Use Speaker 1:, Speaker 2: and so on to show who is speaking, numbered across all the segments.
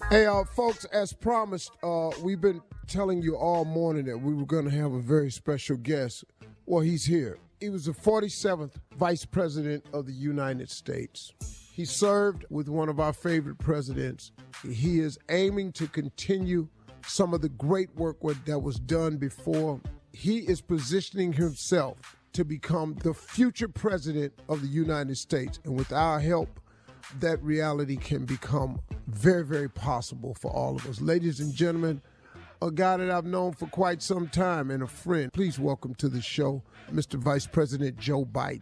Speaker 1: Hey, folks, as promised, we've been telling you all morning that we were going to have a very special guest. Well, he's here. He was the 47th Vice President of the United States. He served with one of our favorite presidents. He is aiming to continue some of the great work that was done before. He is positioning himself to become the future president of the United States. And with our help, that reality can become very, very possible for all of us. Ladies and gentlemen, a guy that I've known for quite some time and a friend. Please welcome to the show, Mr. Vice President Joe Biden.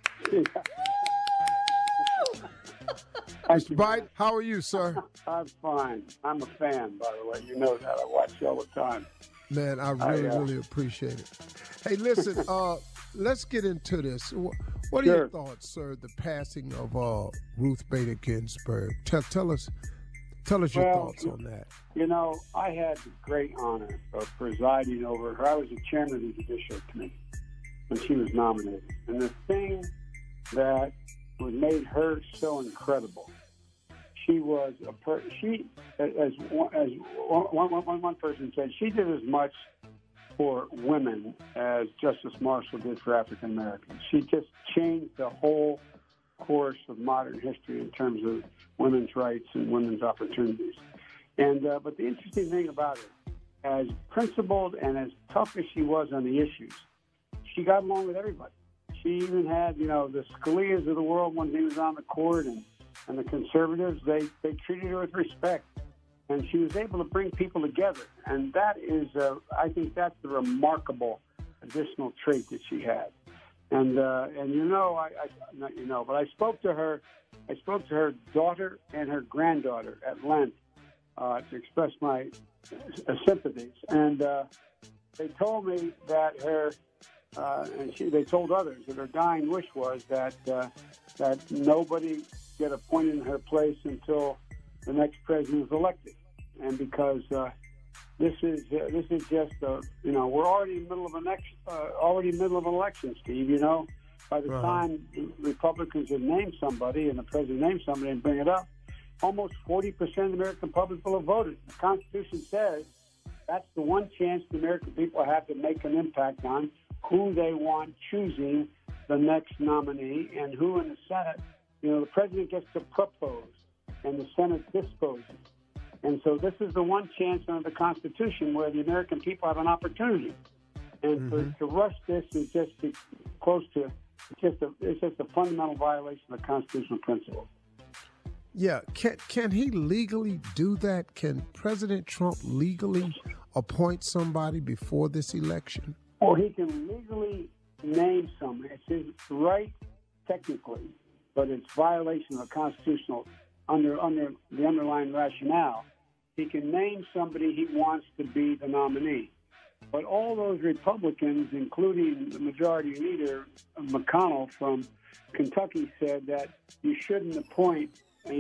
Speaker 1: Mr. Biden, how are you, sir?
Speaker 2: I'm fine. I'm a fan, by the way. You know that. I watch you all the time.
Speaker 1: Man, I really appreciate it. Hey, listen, let's get into this. What are your thoughts, sir, the passing of Ruth Bader Ginsburg? Tell us your thoughts on that.
Speaker 2: You know, I had the great honor of presiding over her. I was the chairman of the Judiciary Committee when she was nominated. And the thing that made her so incredible, she was as one person said, she did as much for women as Justice Marshall did for African Americans. She just changed the whole course of modern history in terms of women's rights and women's opportunities. And but the interesting thing about it, as principled and as tough as she was on the issues, she got along with everybody. She even had, the Scalias of the world when he was on the court, and the conservatives, they treated her with respect. And she was able to bring people together. And that is, I think that's the remarkable additional trait that she had. And but I spoke to her daughter and her granddaughter at length to express my sympathies. And they told me that they told others that her dying wish was that nobody get appointed in her place until the next president is elected. And because this is just we're already in the middle of an election, Steve. By the time Republicans have named somebody and the president names somebody and bring it up, almost 40% of the American public will have voted. The Constitution says that's the one chance the American people have to make an impact on who they want choosing the next nominee, and who in the Senate. The president gets to propose and the Senate disposes. And so this is the one chance under the Constitution where the American people have an opportunity. And to rush this is just close to, it's just a fundamental violation of the constitutional principle.
Speaker 1: Yeah. Can he legally do that? Can President Trump legally appoint somebody before this election?
Speaker 2: Well, he can legally name someone. It's his right technically, but it's violation of the constitutional under the underlying rationale. He can name somebody he wants to be the nominee. But all those Republicans, including the majority leader, McConnell from Kentucky, said that you shouldn't appoint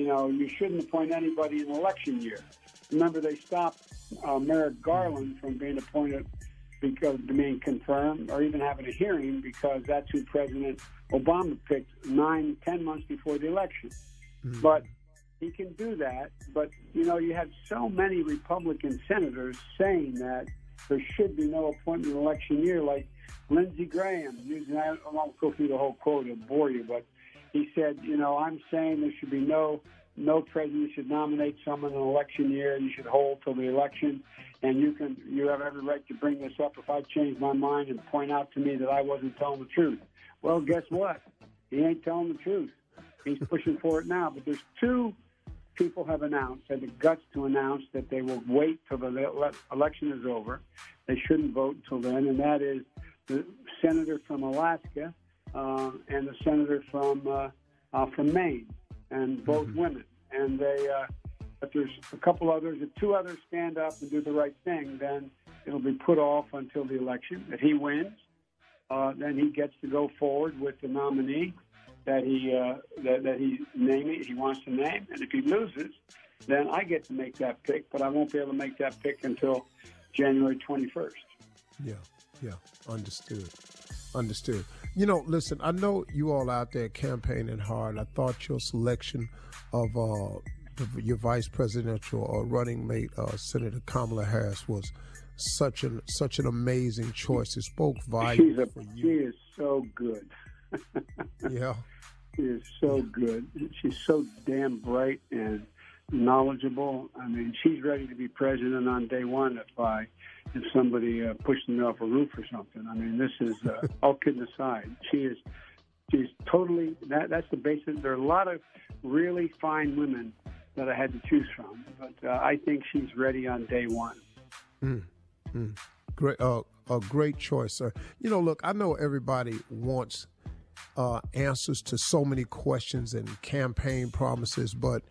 Speaker 2: anybody in an election year. Remember, they stopped Merrick Garland from being appointed because being confirmed or even having a hearing, because that's who President Obama picked 9-10 months before the election. But he can do that, but, you had so many Republican senators saying that there should be no appointment in election year, like Lindsey Graham, I won't go through the whole quote and bore you, but he said, I'm saying there should be no president should nominate someone in an election year. You should hold till the election, and you have every right to bring this up if I change my mind and point out to me that I wasn't telling the truth. Well, guess what? He ain't telling the truth. He's pushing for it now, but there's two people had the guts to announce that they will wait till the election is over. They shouldn't vote until then, and that is the senator from Alaska and the senator from Maine, and both women. And but there's a couple others. If two others stand up and do the right thing, then it'll be put off until the election. If he wins, then he gets to go forward with the nominee that he wants to name, and if he loses, then I get to make that pick, but I won't be able to make that pick until January 21st.
Speaker 1: Yeah, understood. Listen, I know you all out there campaigning hard. I thought your selection of your vice presidential running mate, Senator Kamala Harris, was such an amazing choice. It spoke volumes for you.
Speaker 2: She is so good.
Speaker 1: Yeah.
Speaker 2: She is so good. She's so damn bright and knowledgeable. I mean, she's ready to be president on day one if somebody pushed me off a roof or something. I mean, this is all kidding aside. She's totally that's the basis. There are a lot of really fine women that I had to choose from, but I think she's ready on day one.
Speaker 1: Great, a great choice, sir. Look, I know everybody wants answers to so many questions and campaign promises, but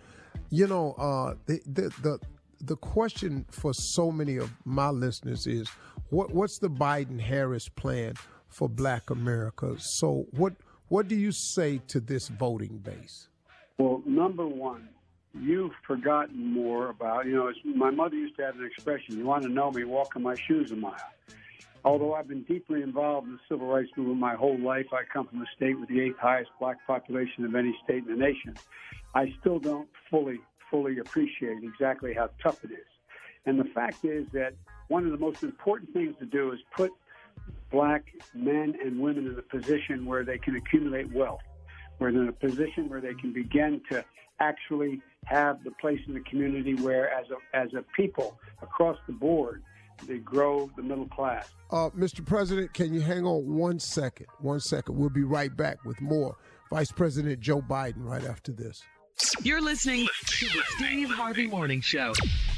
Speaker 1: the question for so many of my listeners is what's the Biden-Harris plan for Black America? So what do you say to this voting base?
Speaker 2: Well, number one, you've forgotten more about, my mother used to have an expression, you want to know me, walk in my shoes a mile. Although I've been deeply involved in the civil rights movement my whole life, I come from a state with the 8th highest black population of any state in the nation. I still don't fully appreciate exactly how tough it is. And the fact is that one of the most important things to do is put black men and women in a position where they can accumulate wealth, where they're in a position where they can begin to actually have the place in the community where, as a people across the board, they grow the middle class.
Speaker 1: Mr. President, can you hang on 1 second? 1 second. We'll be right back with more Vice President Joe Biden right after this.
Speaker 3: You're listening to the Steve Harvey Morning Show.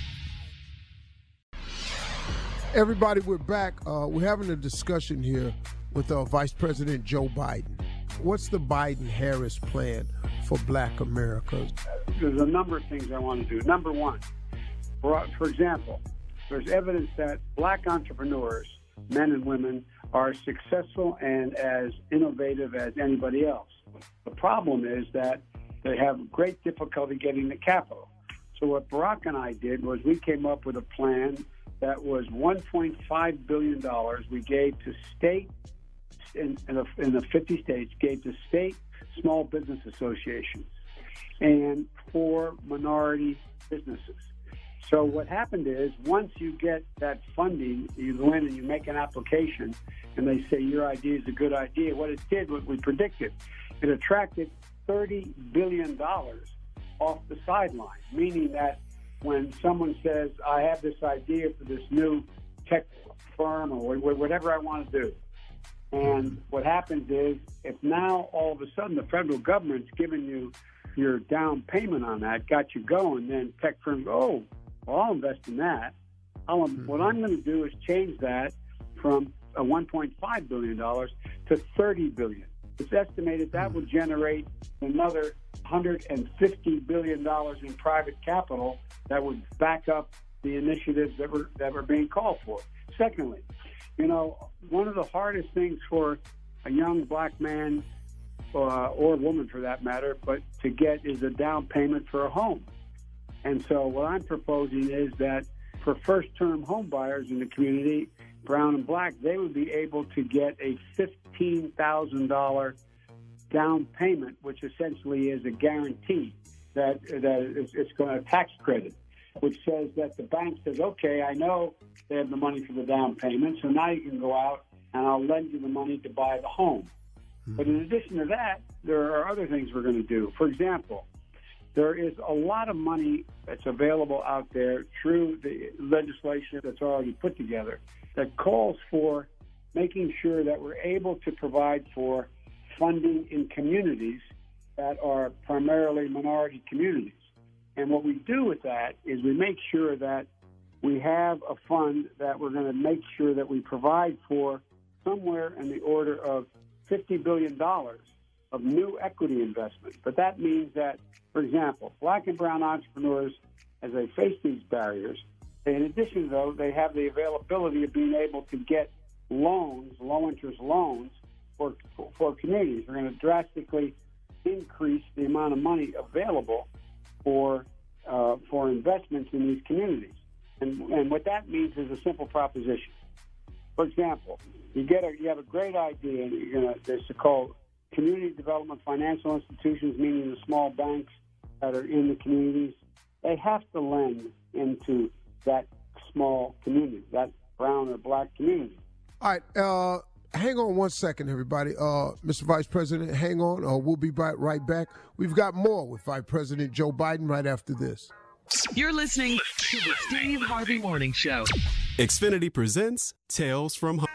Speaker 1: Everybody, we're back. We're having a discussion here with Vice President Joe Biden. What's the Biden-Harris plan for Black America?
Speaker 2: There's a number of things I want to do. Number one, for example, there's evidence that black entrepreneurs, men and women, are successful and as innovative as anybody else. The problem is that they have great difficulty getting the capital. So what Barack and I did was we came up with a plan that was $1.5 billion we gave to state, in the 50 states, gave to state small business associations and for minority businesses. So what happened is once you get that funding, you go in and you make an application and they say your idea is a good idea. What it did, what we predicted, it attracted $30 billion off the sideline, meaning that when someone says, I have this idea for this new tech firm or whatever I want to do, and what happens is if now all of a sudden the federal government's giving you your down payment on that, got you going, then tech firms go, well, I'll invest in that. What I'm going to do is change that from a $1.5 billion to $30 billion. It's estimated that will generate another $150 billion in private capital that would back up the initiatives that were being called for. Secondly, one of the hardest things for a young black man or woman for that matter, but to get is a down payment for a home. And so what I'm proposing is that for first-term home buyers in the community, brown and black, they would be able to get a $15,000 down payment, which essentially is a guarantee that it's going to tax credit, which says that the bank says, okay, I know they have the money for the down payment, so now you can go out and I'll lend you the money to buy the home. But in addition to that, there are other things we're going to do. For example, there is a lot of money that's available out there through the legislation that's already put together that calls for making sure that we're able to provide for funding in communities that are primarily minority communities. And what we do with that is we make sure that we have a fund that we're going to make sure that we provide for somewhere in the order of $50 billion of new equity investment. But that means that, for example, black and brown entrepreneurs, as they face these barriers, in addition, though, they have the availability of being able to get loans, low-interest loans, for communities. We're going to drastically increase the amount of money available for investments in these communities. And what that means is a simple proposition. For example, you have a great idea, and there's called community development financial institutions, meaning the small banks that are in the communities. they have to lend into that small community, that brown or black community.
Speaker 1: All right, hang on one second, everybody. Mr. Vice President, hang on. We'll be right back. We've got more with Vice President Joe Biden right after this.
Speaker 3: You're listening to the Steve Harvey Morning Show.
Speaker 4: Xfinity presents Tales from Home.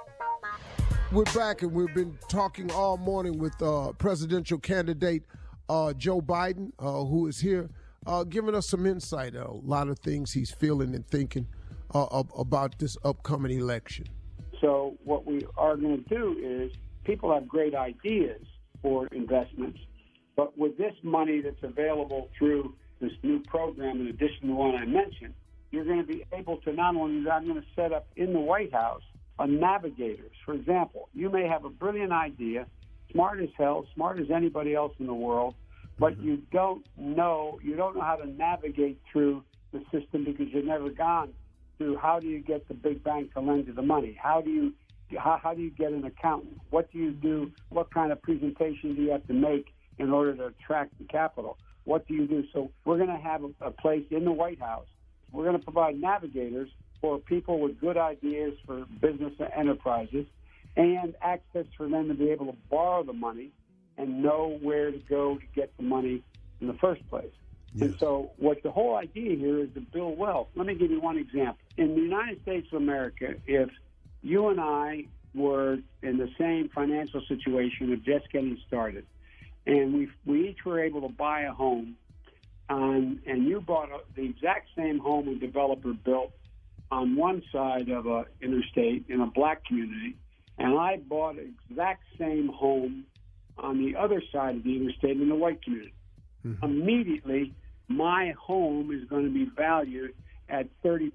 Speaker 1: We're back, and we've been talking all morning with presidential candidate Joe Biden, who is here, giving us some insight, a lot of things he's feeling and thinking about this upcoming election.
Speaker 2: So what we are going to do is, people have great ideas for investments, but with this money that's available through this new program, in addition to the one I mentioned, you're going to be able to not only that, I'm going to set up in the White House navigators. For example, you may have a brilliant idea, smart as hell, smart as anybody else in the world, but you don't know how to navigate through the system because you've never gone through how do you get the big bank to lend you the money? How do you get an accountant? What do you do? What kind of presentation do you have to make in order to attract the capital? What do you do? So we're going to have a place in the White House. We're going to provide navigators for people with good ideas for business enterprises and access for them to be able to borrow the money and know where to go to get the money in the first place. Yes. And so what the whole idea here is to build wealth. Let me give you one example. In the United States of America, if you and I were in the same financial situation of just getting started, and we each were able to buy a home, and you bought the exact same home a developer built on one side of an interstate in a black community, and I bought the exact same home on the other side of the interstate in the white community. Mm-hmm. Immediately, my home is going to be valued at 30%,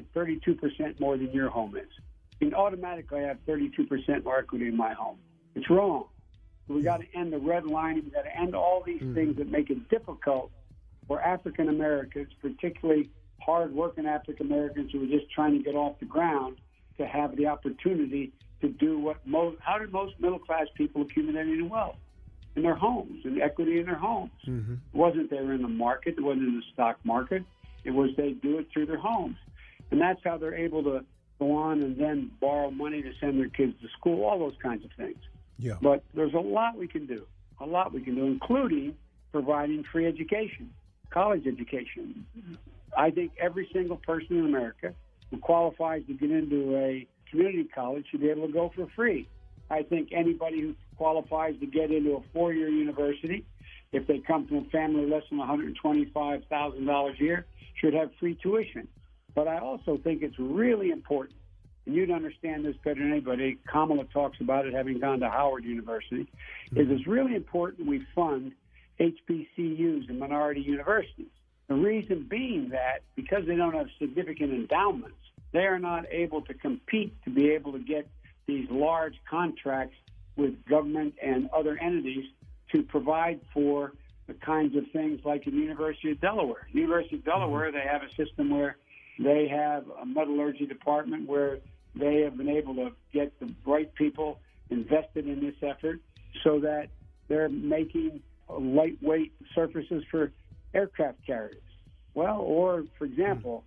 Speaker 2: 32% more than your home is. And automatically, I have 32% more equity in my home. It's wrong. So we got to end the redlining. We got to end all these things that make it difficult for African Americans, particularly hard-working African Americans who are just trying to get off the ground, to have the opportunity to do how did most middle-class people accumulate any wealth? In their homes, and equity in their homes. Mm-hmm. It wasn't they were in the market. It wasn't in the stock market. It was they do it through their homes. And that's how they're able to go on and then borrow money to send their kids to school, all those kinds of things. Yeah. But there's a lot we can do, including providing free education, college education. I think every single person in America who qualifies to get into a community college should be able to go for free. I think anybody who qualifies to get into a four-year university, if they come from a family less than $125,000 a year, should have free tuition. But I also think it's really important, and you'd understand this better than anybody, Kamala talks about it having gone to Howard University, is it's really important we fund HBCUs and minority universities. The reason being that because they don't have significant endowments, they are not able to compete to be able to get these large contracts with government and other entities to provide for the kinds of things like the University of Delaware. University of Delaware, they have a system where they have a metallurgy department where they have been able to get the right people invested in this effort so that they're making lightweight surfaces for aircraft carriers. Well, or, for example,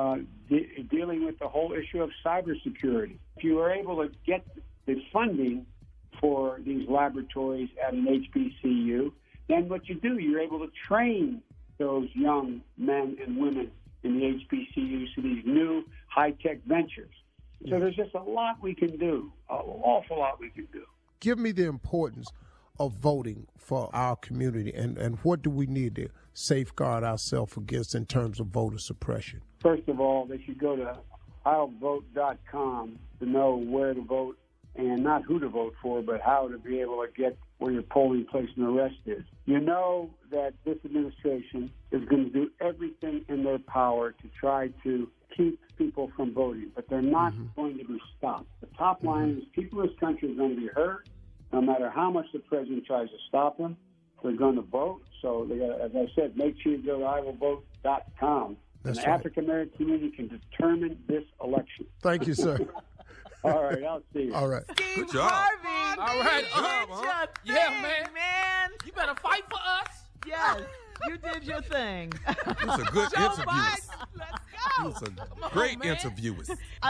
Speaker 2: dealing with the whole issue of cybersecurity. If you are able to get the funding for these laboratories at an HBCU, then what you do, you're able to train those young men and women in the HBCUs to these new high-tech ventures. So there's just a lot we can do, an awful lot we can do.
Speaker 1: Give me the importance of voting for our community, and what do we need to safeguard ourselves against in terms of voter suppression?
Speaker 2: First of all, they should go to I'llVote.com to know where to vote, and not who to vote for, but how to be able to get where your polling place and the rest is. You know that this administration is going to do everything in their power to try to keep people from voting, but they're not going to be stopped. The top line is people in this country are going to be hurt. No matter how much the president tries to stop them, they're going to vote. So, they got, as I said, make sure you go to I'llVote.com. And the African American community can determine this election.
Speaker 1: Thank you, sir.
Speaker 2: All right, I'll see you.
Speaker 1: All right.
Speaker 5: Steve
Speaker 6: Good job.
Speaker 5: Harvey.
Speaker 6: All right, good job, huh?
Speaker 5: Yeah, man. You better fight for us. Yes. You did your thing.
Speaker 6: He was a good
Speaker 7: Joe
Speaker 6: interviewer.
Speaker 7: Biden, let's
Speaker 6: He
Speaker 7: go.
Speaker 6: was a
Speaker 7: Come on,
Speaker 6: great
Speaker 7: man.
Speaker 6: interviewist.